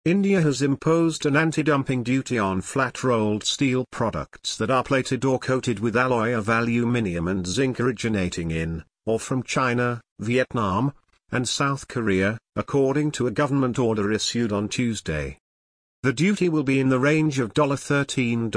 India has imposed an anti-dumping duty on flat-rolled steel products that are plated or coated with alloy of aluminium and zinc originating in, or from China, Vietnam, and South Korea, according to a government order issued on Tuesday. The duty will be in the range of $13.07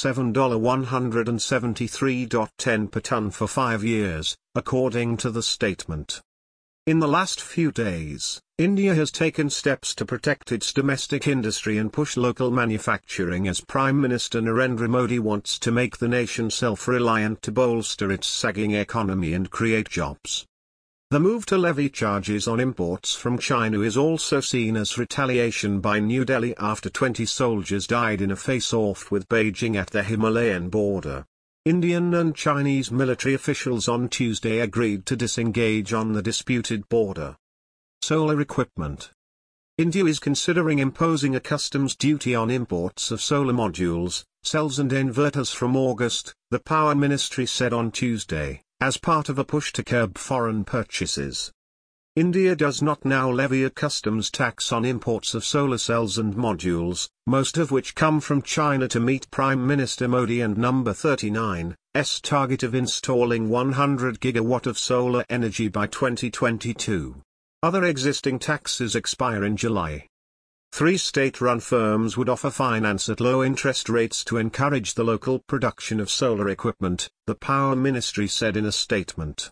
$173.10 per ton for 5 years, according to the statement. In the last few days, India has taken steps to protect its domestic industry and push local manufacturing as Prime Minister Narendra Modi wants to make the nation self-reliant to bolster its sagging economy and create jobs. The move to levy charges on imports from China is also seen as retaliation by New Delhi after 20 soldiers died in a face-off with Beijing at the Himalayan border. Indian and Chinese military officials on Tuesday agreed to disengage on the disputed border. Solar equipment. India is considering imposing a customs duty on imports of solar modules, cells and inverters from August, the Power Ministry said on Tuesday, as part of a push to curb foreign purchases. India does not now levy a customs tax on imports of solar cells and modules, most of which come from China, to meet Prime Minister Modi and No. 39's target of installing 100 gigawatt of solar energy by 2022. Other existing taxes expire in July. 3 state-run firms would offer finance at low interest rates to encourage the local production of solar equipment, the Power Ministry said in a statement.